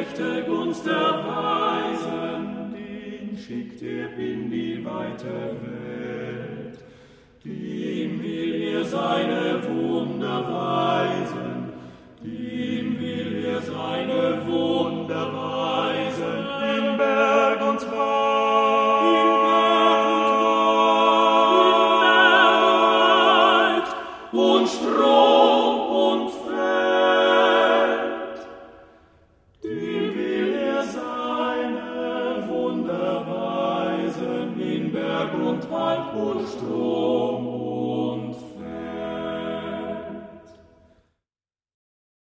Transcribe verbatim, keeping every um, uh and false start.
gerechte Gunst erweisen, den schickt er in die weite Welt. Dem will er seine Wunder weisen, dem will er seine Wunder weisen, in Berg und Wald, in Berg und Wald, und Strom und Feld. Dem will er seine Wunder weisen, in Berg und Wald und Strom